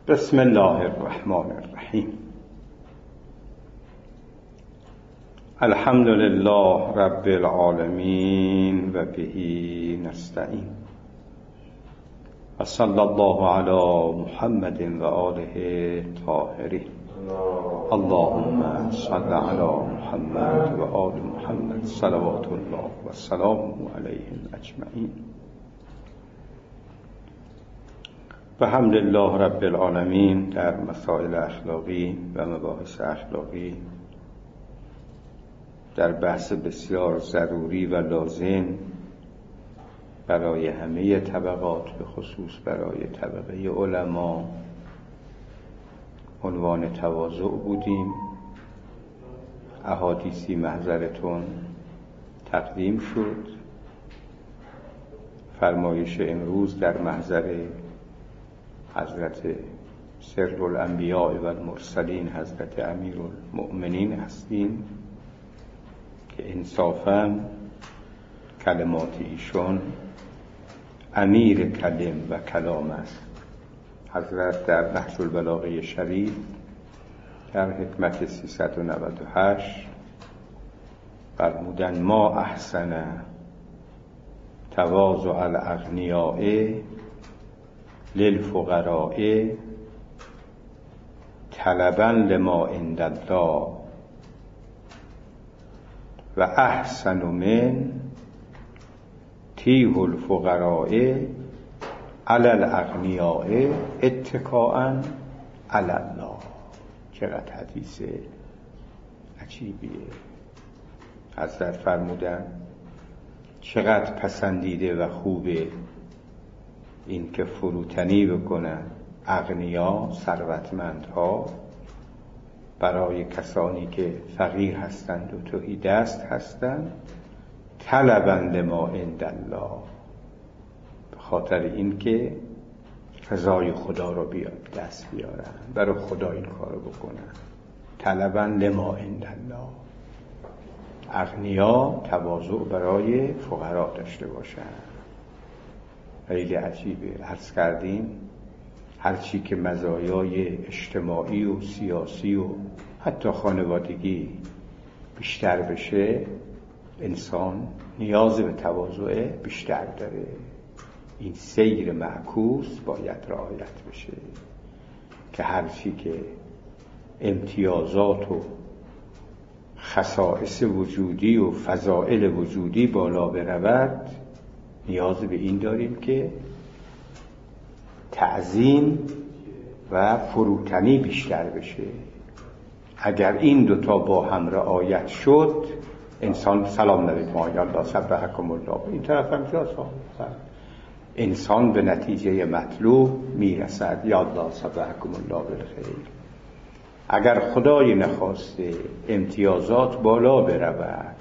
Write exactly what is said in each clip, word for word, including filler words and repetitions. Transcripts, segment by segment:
بسم الله الرحمن الرحیم. الحمد لله رب العالمین و بهی نستعین و صلی الله علی محمد و آله طاهرین. اللهم صل علی محمد و آل محمد صلوات الله و سلامه علیهم اجمعین. و الحمدلله رب العالمین در مسائل اخلاقی و مباحث اخلاقی، در بحث بسیار ضروری و لازم برای همه طبقات، به خصوص برای طبقه علما، عنوان تواضع بودیم. احادیثی محضرتون تقدیم شد. فرمایش امروز در محضر حضرت سر الانبیاء و المرسلین حضرت امیرالمؤمنین هستیم که انصافاً کلمات ایشان امیر کلم و کلام است. حضرت در نهج البلاغه شریف در حکمت سیصد و نود و هشت فرمودند: ما احسن تواضع الاغنیاء للفقراء طلبا لما عند الله و احسن من تیه الفقراء علی الاغنیاء اتکاء علی الله. چقدر حدیث عجیبیه. حضرت فرمودن چقدر پسندیده و خوبه این که فروتنی بکنن اغنیا، ثروتمندها، برای کسانی که فقیر هستند و تهی دست هستند، طلبا لما عند الله، به خاطر این که رضای خدا رو بیاد دست بیارن، برای خدا این کارو بکنن. طلبا لما عند الله. اغنیا تواضع برای فقرا داشته باشن. خیلی عجیبه. عرض کردیم هرچی که مزایای اجتماعی و سیاسی و حتی خانوادگی بیشتر بشه، انسان نیاز به تواضع بیشتر داره. این سیر معکوس باید رعایت بشه که هرچی که امتیازات و خصائص وجودی و فضائل وجودی بالا برود، نیاز به این داریم که تعظیم و فروتنی بیشتر بشه. اگر این دوتا با هم رعایت شد، انسان سلام علیکم الله سبحکم الله این طرف هم جاست، انسان به نتیجه مطلوب میرسد. یا الله سبحکم الله بالخیر. اگر خدای نخواسته امتیازات بالا برود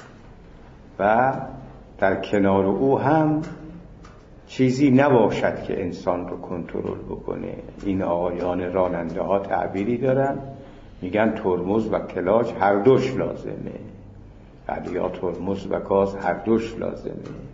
و در کنار او هم چیزی نباشد که انسان رو کنترل بکنه، این آقایان راننده ها تعبیری دارن، میگن ترمز و کلاچ هر دوش لازمه. بعد یا ترمز و گاز هر دوش لازمه.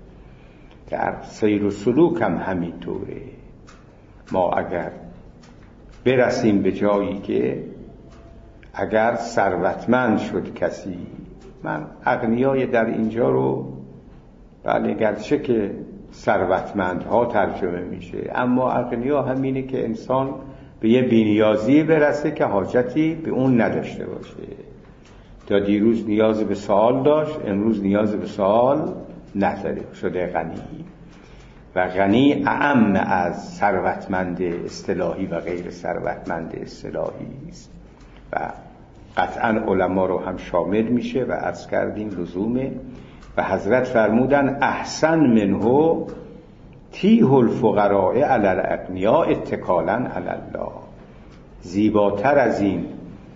در سیر و سلوک هم همینطوره. ما اگر برسیم به جایی که اگر ثروتمند شد کسی، من اغنیای در اینجا رو بله گرچه که ثروتمندها ترجمه میشه، اما اغنیا همینه که انسان به یه بی‌نیازی برسه که حاجتی به اون نداشته باشه. تا دیروز نیاز به سوال داشت، امروز نیاز به سوال نداره، شده غنی. و غنی اعم از ثروتمند اصطلاحی و غیر ثروتمند اصطلاحی است و قطعا علما رو هم شامل میشه و عرض کردیم لزومه. و حضرت فرمودن احسن منه تیه الفقراء علی الاغنیاء اتکالا علی الله. زیباتر از این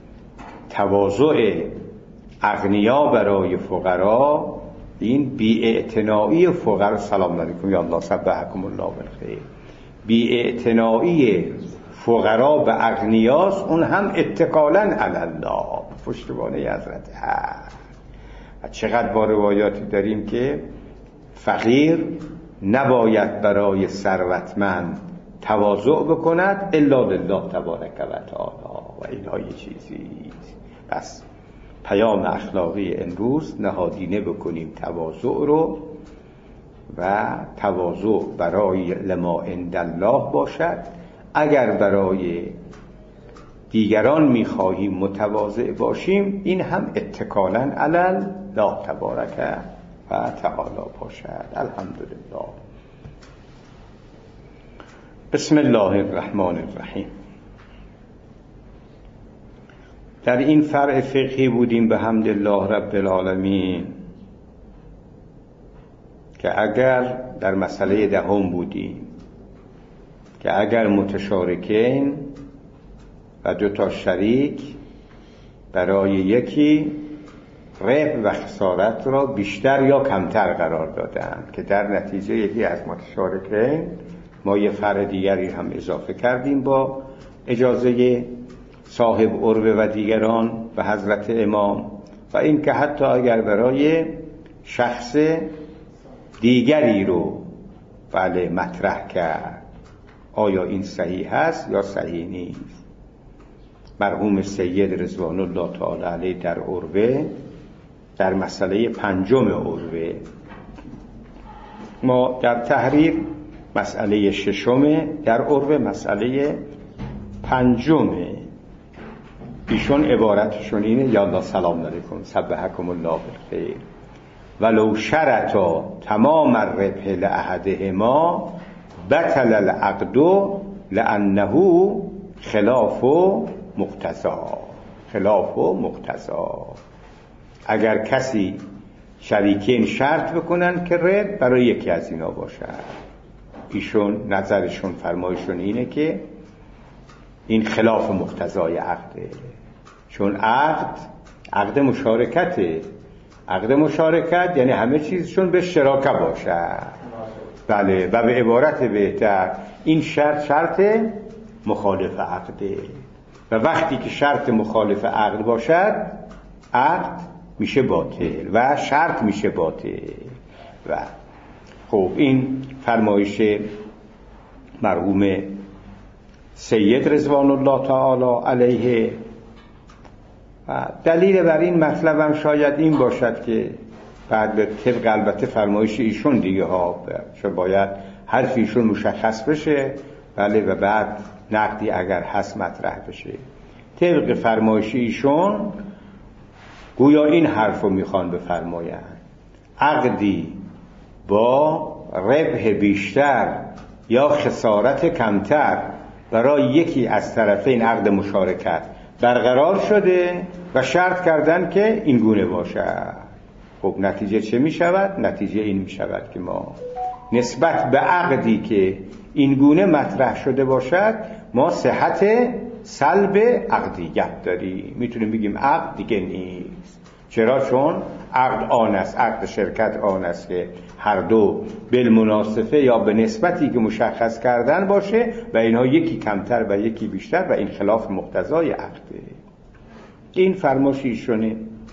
تواضع اغنیا برای فقرا، این بی‌اعتنایی فقرا، سلام علیکم یا الله سبحکم الله بالخیر، بی‌اعتنایی فقرا به اغنیاست، اون هم اتکالا علی الله، پشتوانه حضرت هست. چقدر با روایاتی داریم که فقیر نباید برای ثروتمند تواضع بکند الا لله تبارک و تعالی و اینها یه چیزی. پس پیام اخلاقی امروز نهادینه بکنیم تواضع رو و تواضع برای لما عند الله باشد. اگر برای دیگران میخواهیم متواضع باشیم این هم اتکالاً علی الله تبارک و تعالی باشد. الحمدلله. بسم الله الرحمن الرحیم. در این فرع فقهی بودیم به حمد الله رب العالمین که اگر در مسئله دهم بودیم که اگر متشارکین و دو تا شریک برای یکی ربح و خسارت را بیشتر یا کمتر قرار دادند که در نتیجه یکی از متشارکین ما یه فرع دیگری هم اضافه کردیم با اجازه صاحب عروه و دیگران و حضرت امام و این که حتی اگر برای شخص دیگری رو بله مطرح کرد آیا این صحیح هست یا صحیح نیست. مرحوم سید رضوان الله تعالی علیه در عروه در مسئله پنجم عروه، ما در تحریر مسئله ششم، در عروه مسئله پنجمه. ایشون عبارتشون اینه یا الله سلام علیکم سبحکم الله بالخیر ولو شرطا تمام الربح لأحدهما بطل العقد لأنه خلاف مقتضا. خلاف مقتضا. اگر کسی شریکین شرط بکنن که ربح برای یکی از اینا باشد، ایشون نظرشون فرمایشون اینه که این خلاف مقتضای عقده، چون عقد عقد مشارکته. عقد مشارکت یعنی همه چیزشون به شراکه باشد. بله. و به عبارت بهتر این شرط شرط مخالف عقده و وقتی که شرط مخالف عقد باشد عقد میشه باطل و شرط میشه باطل. و خب این فرمایش مرحوم سید رضوان الله تعالی علیه و دلیل بر این مطلب هم شاید این باشد که بعد به طبق البته فرمایش ایشون دیگه ها چون باید حرف ایشون مشخص بشه بله و بعد نقدی اگر هست مطرح بشه. طبق فرمایش ایشون گویا این حرف رو میخوان بفرمایند عقدی با ربح بیشتر یا خسارت کمتر برای یکی از طرفین عقد مشارکت برقرار شده و شرط کردن که این گونه باشد. خب نتیجه چه می شود؟ نتیجه این می شود که ما نسبت به عقدی که این گونه مطرح شده باشد ما صحت سلب عقدیت داریم. میتونیم بگیم عقد دیگه نیست. چرا؟ چون عقد آن است، عقد شرکت آن است که هر دو بالمناسبه یا به نسبتی که مشخص کردن باشه و اینها یکی کمتر و یکی بیشتر و این خلاف مقتضای عقده. این فرمایش ایشونه.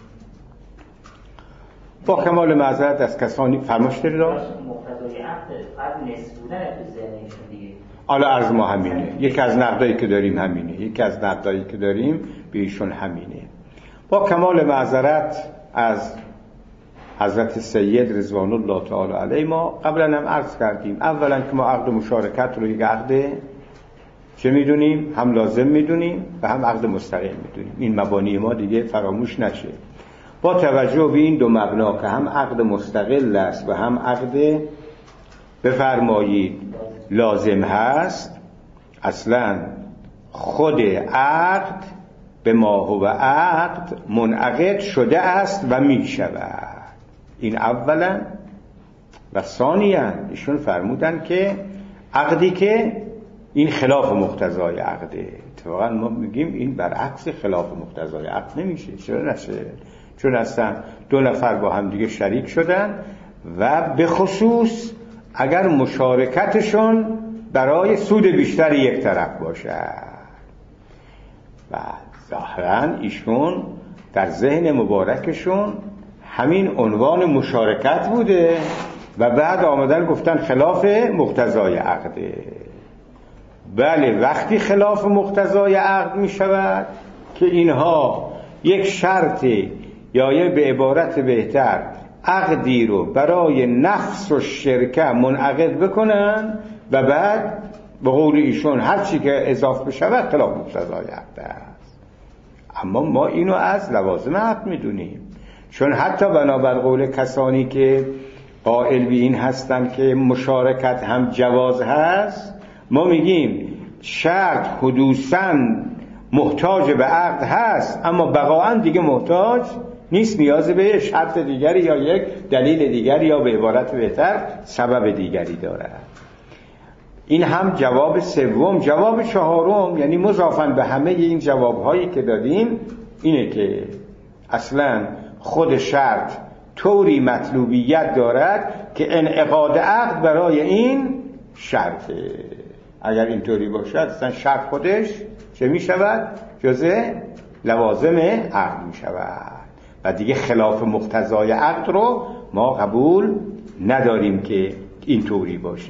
با کمال معذرت از کسانی فرمایش دارید مقتضای عقد قد نصف بودن تو ذهنشون دیگه. حالا از ما همینه. یکی از نقدایی که داریم همینه. یکی از نقدایی که داریم به ایشون همینه. با کمال معذرت از حضرت سید رضوان الله تعالی علیه ما قبلا هم عرض کردیم اولا که ما عقد مشارکت رو یک عقد چه میدونیم؟ هم لازم میدونیم و هم عقد مستقیم میدونیم. این مبانی ما دیگه فراموش نشه. با توجه به این دو مبنا که هم عقد مستقل است و هم عقد بفرمایید لازم هست، اصلا خود عقد به ما هو عقد منعقد شده است و می شود. این اولا. و ثانیا ایشون فرمودن که عقدی که این خلاف مقتضای عقده. اتفاقا ما میگیم این برعکس خلاف مقتضای عقد نمیشه. چرا نشه؟ چون اصلا دو نفر با هم دیگه شریک شدن و به خصوص اگر مشارکتشون برای سود بیشتر یک طرف باشه و ظاهرا ایشون در ذهن مبارکشون همین عنوان مشارکت بوده و بعد آمدن گفتن خلاف مقتضای عقده. بله وقتی خلاف مقتضای عقد می شود که اینها یک شرط یا یه به عبارت بهتر عقدی رو برای نفس و شرکه منعقد بکنن و بعد به قول ایشون هر چی که اضافه بشود خلاف مقتضای عقد است. اما ما اینو از لوازم عقد میدونیم، چون حتی بنابر قول کسانی که قائل به این هستن که مشارکت هم جواز هست، ما میگیم شرط حدوثاً محتاج به عقد هست اما بقاعاً دیگه محتاج نیست، نیاز به شرط دیگری یا یک دلیل دیگری یا به عبارت بهتر سبب دیگری دارد. این هم جواب سوم. جواب چهارم یعنی مضافاً به همه این جوابهایی که دادیم اینه که اصلاً خود شرط طوری مطلوبیت دارد که انعقاد عقد برای این شرطه. اگر اینطوری باشد اصلا شرط خودش چه می شود؟ جزء لوازم عقد می شود و دیگه خلاف مقتضای عقد رو ما قبول نداریم که اینطوری باشه.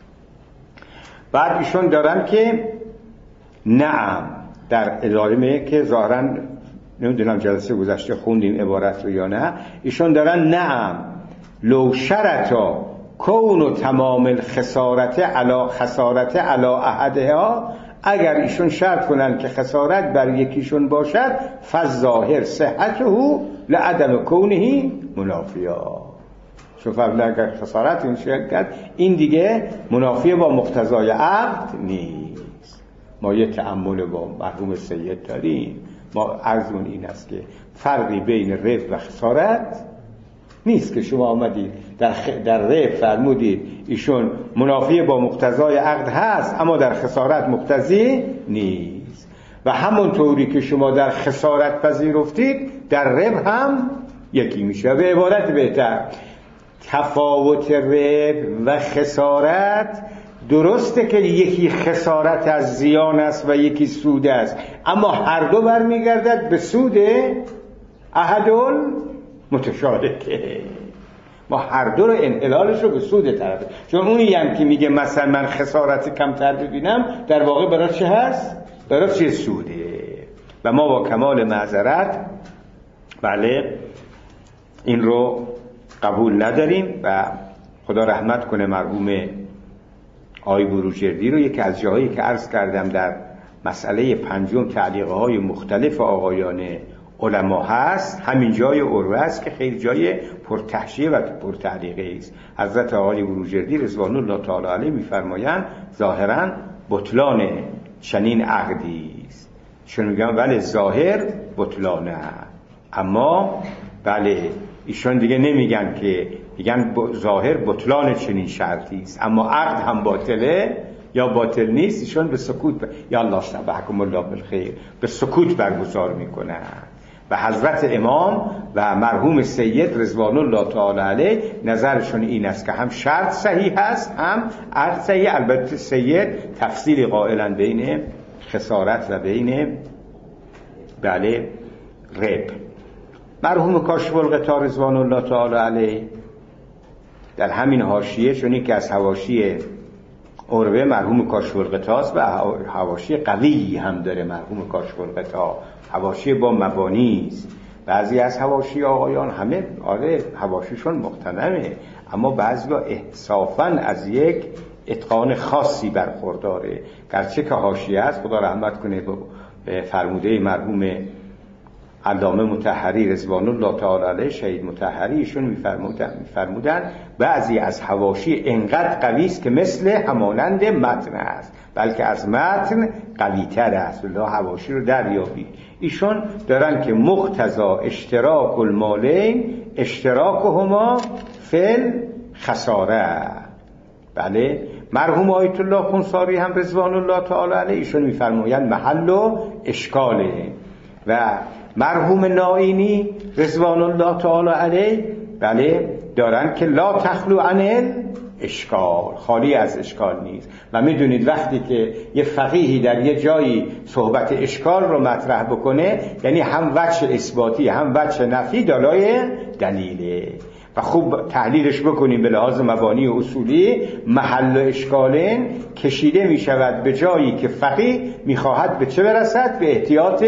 بعد ایشون دارن که نعم در ادامه که ظاهراً نمیدونم جلسه گذشته خوندیم عبارت رو یا نه، ایشون دارن نعم لو شرطا کون و تمام الخسارت علا خسارت علا احدها، اگر ایشون شرط کنن که خسارت بر یکیشون باشد فالظاهر صحته لعدم کونه منافیا. چون فرمودن اگر خسارت این شرکت این دیگه منافی با مقتضای عقد نیست. ما یه تأمل با مرحوم سید داریم، ما عرضمون این است که فرقی بین ربح و خسارت نیست که شما آمدید در, خ... در ربح فرمودید ایشون منافی با مقتضای عقد هست اما در خسارت مقتضی نیست، و همون طوری که شما در خسارت پذیرفتید در ربح هم یکی میشه. به عبارت بهتر تفاوت ربح و خسارت درسته که یکی خسارت از زیان است و یکی سود است، اما هر دو برمیگردد به سود احدل متشارکه. ما هر دو رو انحلالش رو به سود طرفه، چون اونی هم که میگه مثلا من خسارت کمتر ببینم در واقع برای چه هست؟ برای چه سوده. و ما با کمال معذرت بله این رو قبول نداریم و خدا رحمت کنه مرحوم آقای بروجردی رو. یکی از جاهایی که عرض کردم در مسئله پنجم تعلیقه های مختلف آقایان علما هست همین جای عروه است که خیلی جای پرتحشیه و پرتعلیقه است. حضرت آقای بروجردی رضوان الله تعالی علیه میفرمایند ظاهرا بطلان چنین عقدی است، چون میگن بله ظاهر بطلانه، اما بله ایشون دیگه نمیگن که میگن ظاهر بطلان چنین شرطی است اما عقد هم باطله یا باطل نیست. ایشون به سکوت ب... یا الله سبحانه الله بالخیر به سکوت برگزار میکنن. و حضرت امام و مرحوم سید رضوان الله تعالی علیه نظرشون این است که هم شرط صحیح هست هم عقد صحیح. البته سید تفصیل قائلن بین خسارت و بین بله ربح. مرحوم کاشف الغطا رضوان الله تعالی علیه در همین حاشیه، چون که از حواشی عروه مرحوم کاشف الغطا است و حواشی قوی هم داره مرحوم کاشف الغطا، حواشی با مبانی است. بعضی از حواشی آقایان همه آره حواشیشون مقتنمه اما بعضیا احسافاً از یک اتقان خاصی برخورداره، گرچه که حاشیه است خدا رحمت کنه به فرموده مرحوم علامه مطهری رضوان الله تعالی علیه شهید مطهری ایشون میفرمودن میفرمودن بعضی از حواشی انقدر قوی است که مثل همانند متن است، بلکه از متن قوی تر است. الله حواشی رو دریابید. ایشون دارن که مقتضا اشتراک المالین اشتراکهما فل خساره. بله مرحوم آیت الله خونساری هم رضوان الله تعالی علیه ایشون میفرمایند محل و اشکاله، و مرحوم نائینی رضوان الله تعالی علیه بله دارن که لا تخلو عن اشکال، خالی از اشکال نیست. و میدونید وقتی که یه فقیهی در یه جایی صحبت اشکال رو مطرح بکنه یعنی هم وجه اثباتی هم وجه نفی دارای دلیله. و خوب تحلیلش بکنیم به لحاظ مبانی و اصولی، محل اشکالین کشیده می شود به جایی که فقیه می خواهد به چه برسد؟ به احتیاط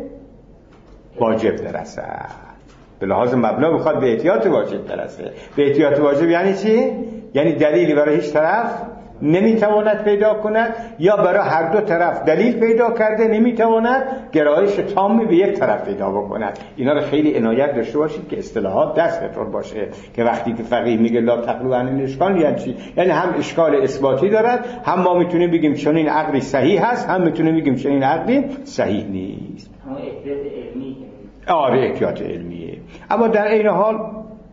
واجب برسد. به لحاظ مبنا بخواد به احتیاط واجب برسه. به احتیاط واجب یعنی چی؟ یعنی دلیلی برای هیچ طرف نمیتواند پیدا کند، یا برای هر دو طرف دلیل پیدا کرده نمیتواند گرایش تامی به یک طرف پیدا بکند. اینا رو خیلی عنایت داشته باشید که اصطلاحات دستتون باشه که وقتی که فقیه میگه لا تقلو عن الاشکال یعنی چی؟ یعنی هم اشکال اثباتی دارد، هم ما میتونیم بگیم چنین عقلی صحیح هست، هم میتونیم بگیم چنین عقلی صحیح نیست. اما احتیاط علمی آره احتیاط علمیه. اما در این حال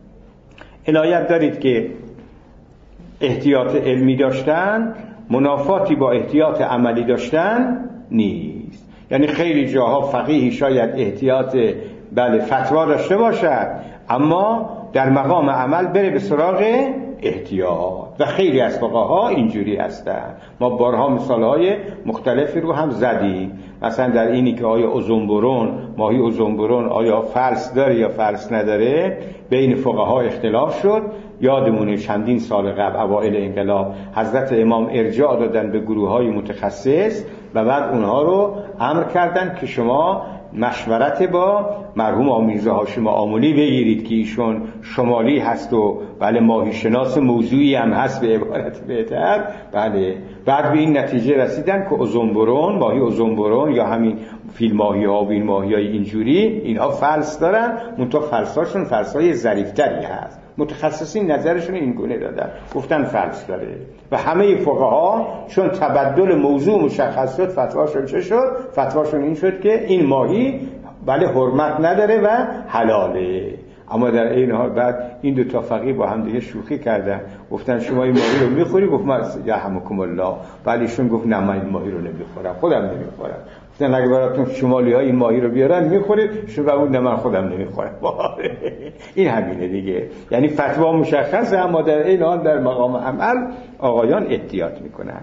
عنایت دارید که احتیاط علمی داشتن منافاتی با احتیاط عملی داشتن نیست. یعنی خیلی جاها فقیه شاید احتیاط بله فتوا داشته باشد، اما در مقام عمل بره به سراغ احتیاط، و خیلی از فقها اینجوری هستن. ما بارها مثالهای مختلفی رو هم زدیم، مثلا در اینی که آیا اوزونبرون، ماهی اوزونبرون آیا فلس داره یا فلس نداره، بین فقها اختلاف شد. یادمونه چندین سال قبل اوائل انقلاب حضرت امام ارجاع دادن به گروه‌های متخصص و بعد اونها رو امر کردن که شما مشورت با مرحوم آقا میرزا هاشم آملی بگیرید که ایشون شمالی هست و بله ماهی شناس موضوعی هم هست به عبارت بهتر. بله بعد به این نتیجه رسیدن که اوزونبرون، ماهی اوزونبرون یا همین فیل ماهی ها و این ماهی های اینجوری اینها فلس دارن، منتها فلساشون فلسای ظریف‌تری هست. متخصصین نظرشون این گونه دادن، گفتن فلس داره و همه فقها چون تبدل موضوع مشخص شد فتواشون چه شد؟ فتواشون این شد که این ماهی بله حرمت نداره و حلاله. اما در این حال بعد این دو تا فقیه با هم دیگه شوخی کردن، گفتن شما این ماهی رو میخوری؟ گفت من یرحمکم الله. بعد ایشون گفت نه من این ماهی رو نمیخورم، خودم نمیخورم. گفتن اگه براتون شمالی ها این ماهی رو بیارن میخورید؟ شما اون نه من خودم نمیخورم. این همینه دیگه، یعنی فتوا مشخصه اما در این حال در مقام عمل آقایان احتیاط میکنن.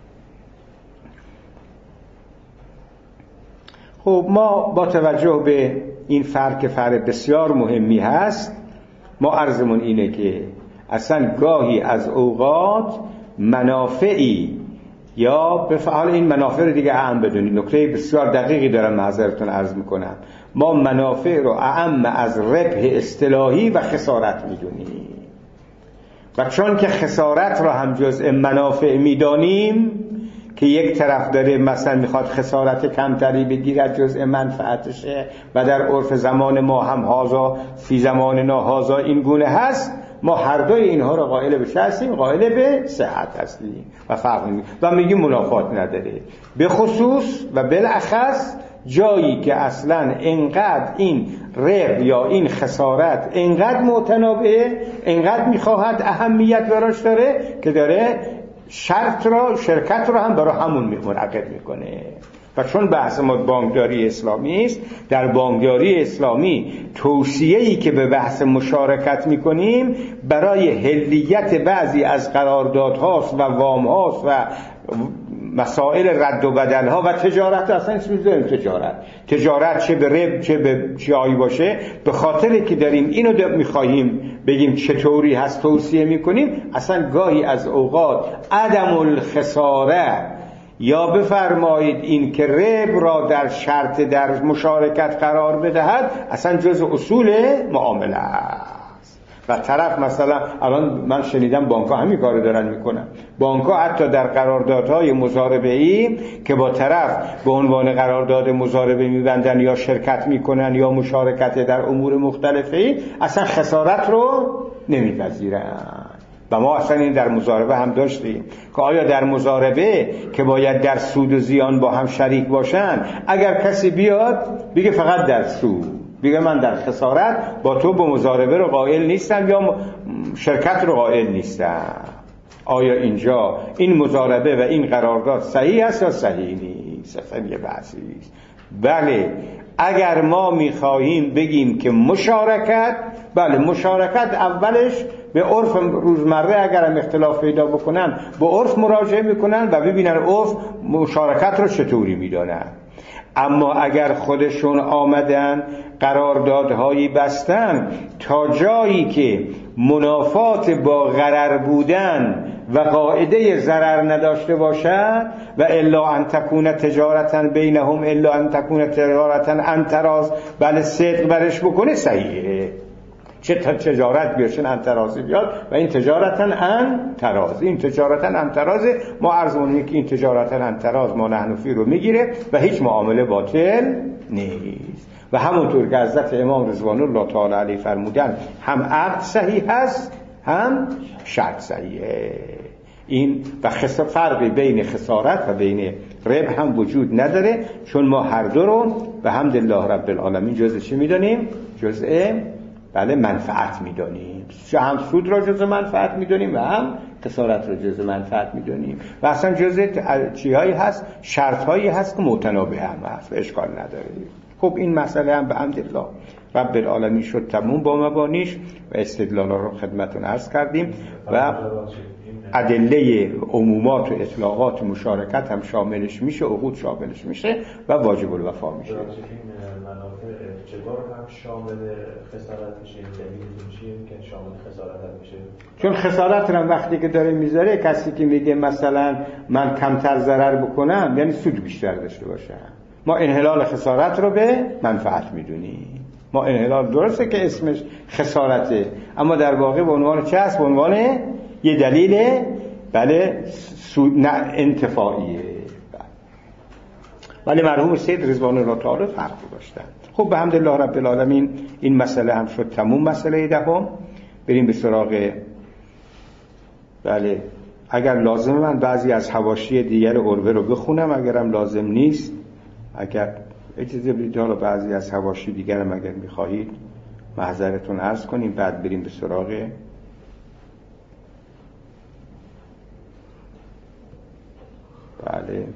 خب ما با توجه به این فرق فرق بسیار مهمی هست، ما عرضمون اینه که اصلا گاهی از اوقات منافعی یا به فعال این منافع رو دیگه اعم بدونید، نکته بسیار دقیقی دارم معذرتون عرض میکنم، ما منافع رو اعم از ربح اصطلاحی و خسارت میدونیم و چون که خسارت رو هم جزء منافع میدانیم که یک طرف داره مثلا میخواد خسارت کمتری بگیرد جزء منفعتشه و در عرف زمان ما هم هازا فی زمان نا هازا این گونه هست، ما هر دوی اینها رو قائل به هستیم، قائل به صحت هستیم و فرق نمی و میگیم منافات نداره، به خصوص و بالاخص جایی که اصلا انقدر این ربح یا این خسارت انقدر معتنابه، انقدر میخواهد اهمیت براش داره که داره شرط را شرکت را هم برای همون منعقد میکنه. و چون بحث ما بانکداری اسلامی است، در بانکداری اسلامی توصیه‌ای که به بحث مشارکت میکنیم برای حلیت بعضی از قراردادهاست و وامهاست و مسائل رد و بدلها و تجارت، اصلا اسمش داریم تجارت تجارت چه به رب چه به جایی باشه، به خاطر که داریم اینو میخواهیم بگیم چطوری هست توصیه میکنیم، اصلا گاهی از اوقات عدم الخساره یا بفرمایید این که رب را در شرط در مشارکت قرار بدهد اصلا جزء اصول معامله است. و طرف مثلا الان من شنیدم بانک‌ها همین کارو دارن میکنن، بانک‌ها حتی در قراردادهای مضاربه‌ای که با طرف به عنوان قرارداد مضاربه میبندن یا شرکت میکنن یا مشارکت در امور مختلفی، اصلا خسارت رو نمیپذیرن. و ما اصلا این در مضاربه هم داشتیم که آیا در مضاربه که باید در سود و زیان با هم شریک باشن، اگر کسی بیاد بگه فقط در سود، بگه من در خسارت با تو به مضاربه رو قائل نیستم یا شرکت رو قائل نیستم، آیا اینجا این مضاربه و این قرارداد صحیح است یا صحیح نیست؟ اصلا یه بحثی است. بله اگر ما میخواهیم بگیم که مشارکت، بله مشارکت اولش به عرف روزمره اگر هم اختلاف پیدا بکنن به عرف مراجعه میکنن و ببینن عرف مشارکت رو چطوری میدانن. اما اگر خودشون آمدن قراردادهایی بستن تا جایی که منافات با غرر بودن و قاعده ضرر نداشته باشد و الا ان تکون تجارتا بینهم الا ان تکون تجارتا عن تراض، بله صدق برش بکنه صحیحه. چه تجارت بیاد چه عن تراضی بیاد و این تجارتا عن تراض، این تجارتا عن تراض. ما عرض می‌کنیم که این تجارتا عن تراض ما نحن فی رو میگیره و هیچ معامله باطل نیست. و همونطور که حضرت امام رضوان الله تعالی علیه فرمودن هم عقد صحیح هست هم شرط صحیحه. این و فرقی بین خسارت و بین ربح هم وجود نداره، چون ما هر دو رو به حمد الله رب العالمین جزء چی میدونیم؟ جزء بله منفعت میدونیم. هم سود را جزء منفعت میدونیم و هم خسارت را جزء منفعت میدونیم و اصلا جزء چیهایی هست، شرطهایی هست که متنابه هم هست و اشکال نداره. خب این مسئله هم به حمد الله رب العالمین شد تموم با مبانیش و استدلالا رو خدمتون عرض کردیم و ادله عمومات و اطلاقات و مشارکت هم شاملش میشه، عقود شاملش میشه و واجب الوفا میشه. این منافع اعتبار هم شامل خسارت میشه، دلیلش چیه که شامل خسارت هم میشه؟ چون خسارت هم وقتی که داره میذاره، کسی که میگه مثلا من کمتر ضرر بکنم یعنی سود بیشتر داشته باشم. ما انحلال خسارت رو به منفعت میدونیم. ما انحلال درسته که اسمش خسارته، اما در واقع به عنوان چه هست؟ به عنوان یه دلیل بله سود نه انتفاعیه. ولی مرحوم سید رضوان الله تعالی فرق داشتن. خب به حمد الله رب العالمین این مسئله هم شد تموم. مسئله دهم بریم به سراغ بله اگر لازم من بعضی از حواشی دیگر عروه رو بخونم، اگرم لازم نیست، اگر اجازه بدید حالا بعضی از حواشی دیگرم اگر میخواهید محضرتون عرض کنیم، بعد بریم به سراغ بله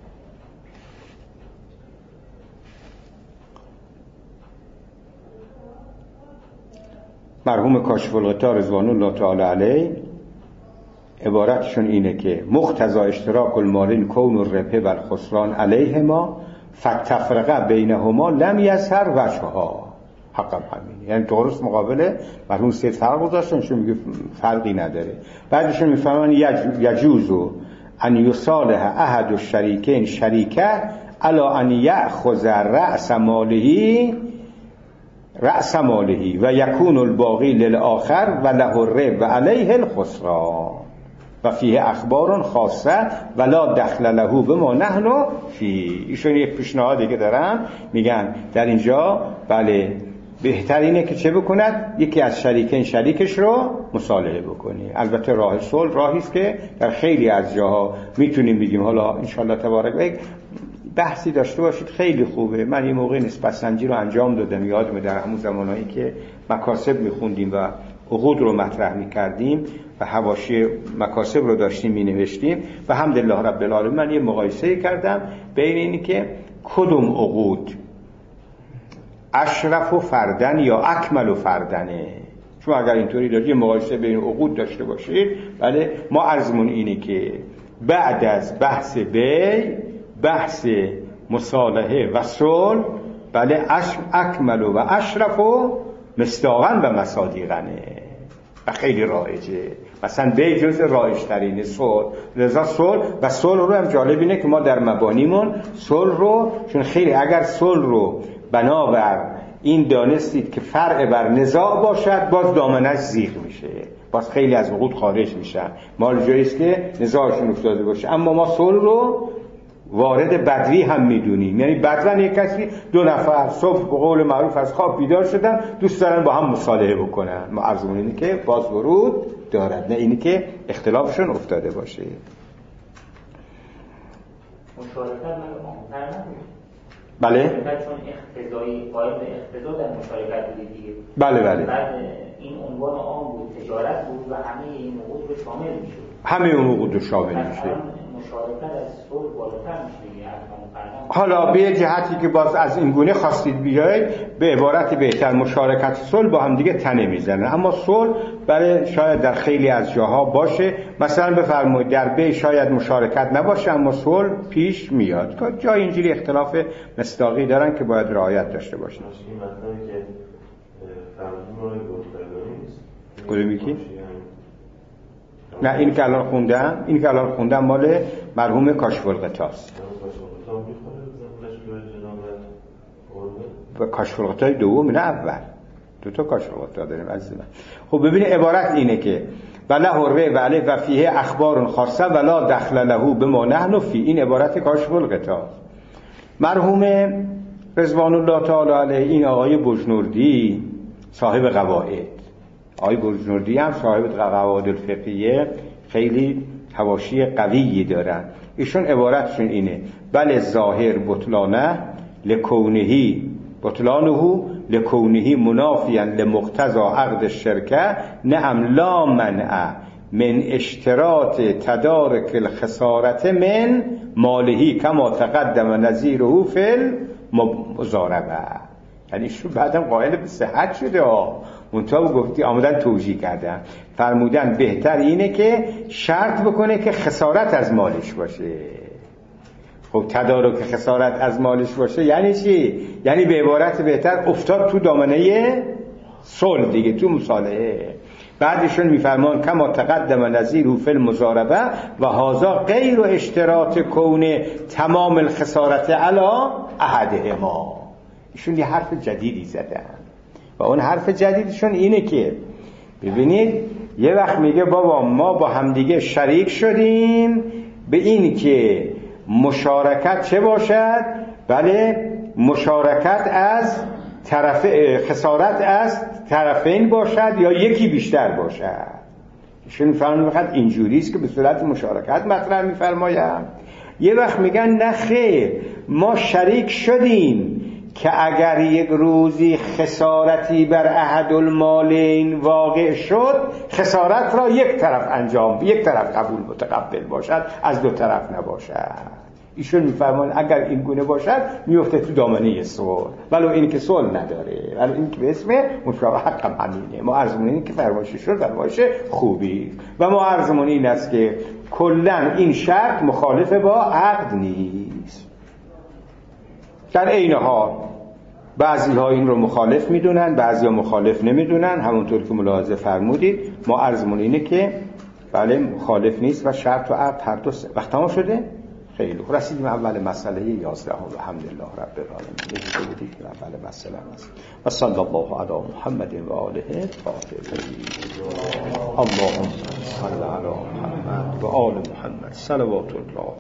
مرحوم کاشف الغطا رضوان الله تعالی علیه عبارتشون اینه که مقتضا اشتراک المالین کون الربح و الخسران علیهما فتفرقه بینهما لم یظهر وجهها. حقا همین، یعنی درست مقابله مرحوم سید فرق گذاشتن، چون میگه فرقی نداره. بعدشون میفهمن یجوزو ان یصالح احد الشریکین شریکه الا ان یأخذ رأس ماله رأس ماله و یکون الباقی للآخر و له الربح و علیه الخسران و فیه اخبار خاصه ولا دخل له بما نحن فی. ایشون یک پیشنهادی که دارن میگن در اینجا بله بهتر اینه که چه بکند؟ یکی از شریکین شریکش رو مصالحه بکنی. البته راه صلح راهی است که در خیلی از جاها میتونیم بگیم. حالا انشالله تبارک و یک بحثی داشته باشید خیلی خوبه. من یه موقع نسبت سنجی رو انجام دادم، یادم در همون زمانهایی که مکاسب میخوندیم و عقود رو مطرح میکردیم و حواشی مکاسب رو داشتیم مینوشتیم و حمدالله رب العالمین من یه مقایسه کردم بین اینی که کدوم عقود اشرف و فردن یا اکمل و فردنه. چون اگر اینطوری داشت یه مقایسه بین عقود داشته باشید، بله ما عرضمون اینه که بعد از بحث بیع بحث مصالحه و صلح بله اکمل و اشرف و مصداقاً و مصادیقنه و خیلی رایجه. مثلا به جز رایج ترین صلح، لذا صلح و صلح رو هم جالب اینه که ما در مبانیمون صلح رو، چون خیلی اگر صلح رو بنابر این دانستید که فرع بر نزاع باشد باز دامنش زیغ میشه، باز خیلی از عقود خارج میشن، مال جاییست که نزاعشون افتاده باشه. اما ما صلح رو وارد بدوی هم میدونیم، یعنی بدون یک کسی دو نفر صبح به قول معروف از خواب بیدار شدن دوست دارن با هم مصالحه بکنن، ما عرضمون اینه که باز ورود دارد، نه اینی که اختلافشون افتاده باشه. مشارکت من عام‌تر نبود. بله چون اقتضایی قائل به اقتضا در مشارکت بود دیگه. بله بله. بعد این عنوان عام بود، تجارت بود و همه این عقود رو شامل میشد. همه اون عقود رو شامل میشه. مشارکت از صلح بالاتر میشه دیگه. حالا به جهتی که باز از این گونه خواستید بیاید، به عبارت بهتر مشارکت صلح با هم دیگه تنه میزنه، اما صلح برای شاید در خیلی از جاها باشه. مثلا بفرمایید در بیع شاید مشارکت نباشه اما صلح پیش میاد. جای اینجوری اختلاف مصداقی دارن که باید رعایت داشته باشید. این مطلبی که فرضون رو گفتگاری نیست، کدوم یکی؟ نه این که الان خوندم، این که الان خوندم مال مرحوم کاشف الغطاست. و کاشف الغطای دوم نه اول، دو تا کاشف الغطا داریم عزیز من. خب ببینید عبارت اینه که ولا حره و علیه و فیه اخبار خاصه ولا دخل له بما نحن فی. این عبارت کاشف الغطا. مرحوم رضوان الله تعالی علیه این آقای بجنوردی صاحب قواعد، آقای بجنوردی هم صاحب قواعد الفقهیه خیلی حواشی قویی دارن. ایشون عبارتشون اینه بل ظاهر بطلانه لکونهی بطلانه لکونهی منافیا لمقتضى عقد الشرکه نعم لا منع من اشتراط تدارک الخسارت من مالهی کما تقدم نظیره فی المضاربه. یعنی ایشون بعدم قائل به صحت شده ها، منتها گفتی آمدن توجیه کردن فرمودن بهتر اینه که شرط بکنه که خسارت از مالش باشه. خب تدارک خسارت از مالش باشه یعنی چی؟ یعنی به عبارت بهتر افتاد تو دامنه صلح دیگه، تو مصالحه. بعدشون میفرمان کما تقدم نظیره فی المضاربه و هذا غیر اشتراط کون تمام الخسارت علی احدهما. ایشون یه حرف جدیدی زدن و اون حرف جدیدشون اینه که ببینید یه وقت میگه بابا ما با همدیگه شریک شدیم به این که مشارکت چه باشد؟ بله مشارکت از طرف خسارت از طرفین باشد یا یکی بیشتر باشد. ایشون میفرمایند فقط اینجوری است که به صورت مشارکت مطرح میفرمایم. یه وقت میگن نه خیر، ما شریک شدیم که اگر یک روزی خسارتی بر احد المالین واقع شد خسارت را یک طرف انجام یک طرف قبول متقبل باشد، از دو طرف نباشد. ایشون میفرمان اگر این گونه باشد میفته تو دامنه صلح، ولو این که صلح نداره، ولو این که به اسم مشابه حقم همینه. ما عرضمون این که فرمایش شد فرمایش خوبی و ما عرضمون این است که کلا این شرط مخالف با عقد نیست. در عین حال بعضی ها این رو مخالف میدونن، بعضی ها مخالف نمیدونن. همونطور که ملاحظه فرمودید ما عرضمون اینه که بله مخالف نیست و شرط و عقد هر دو وقت تمام شده. خیلی خوب رسیدیم اول مسئله یازده و الحمدلله رب العالمین. یکی بودید اول مسئله است. و صلی الله علی محمد و آله الطاهرین. اللهم صل علی محمد و آل محمد صلوات الله.